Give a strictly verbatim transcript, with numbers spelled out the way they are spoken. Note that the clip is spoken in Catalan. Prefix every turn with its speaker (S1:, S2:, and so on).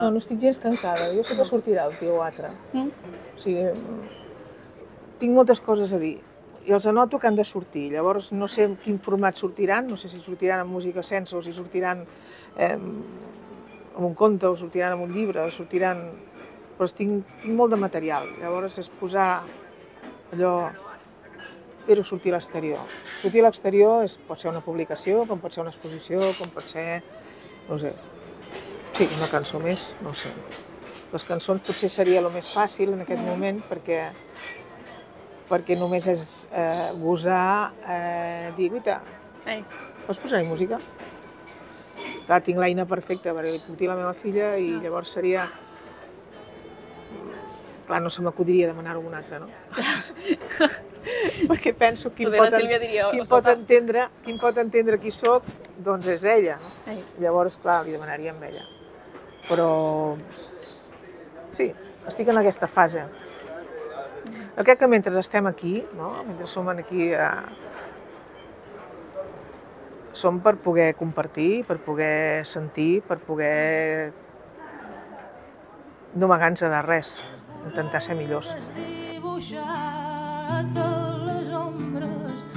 S1: No, no estic gens tancada. Jo sé que sortirà el tio o altre.
S2: Mm?
S1: O sigui, tinc moltes coses a dir. I els anoto que han de sortir. Llavors no sé en quin format sortiran, no sé si sortiran amb música sense o si sortiran eh, amb un conte o sortiran amb un llibre, o sortiran... Però tinc, tinc molt de material. Llavors és posar allò... Espero sortir a l'exterior. Sortir a l'exterior és, pot ser una publicació, com pot ser una exposició, com pot ser... no sé. Sí, una cançó més, no ho sé. Les cançons potser seria el més fàcil en aquest moment perquè perquè només és eh, gosar eh, dir, guaita,
S2: Ei.
S1: pots posar-hi música? Clar, tinc l'eina perfecta perquè li puc dir a la meva filla i llavors seria... Clar, no se m'acudiria demanar-ho a un altre, no? Perquè penso qui
S2: Potser la
S1: pot,
S2: Sílvia diria,
S1: qui
S2: escolta.
S1: pot entendre qui pot entendre qui sóc, doncs és ella. No?
S2: Ei.
S1: Llavors, clar, li demanaria amb ella. Però sí, estic en aquesta fase. Jo crec que mentre estem aquí, no? Mentre som aquí, eh, som per poder compartir, per poder sentir, per poder no amagar-nos de res, intentar ser millors.
S3: Dibuixat de les ombres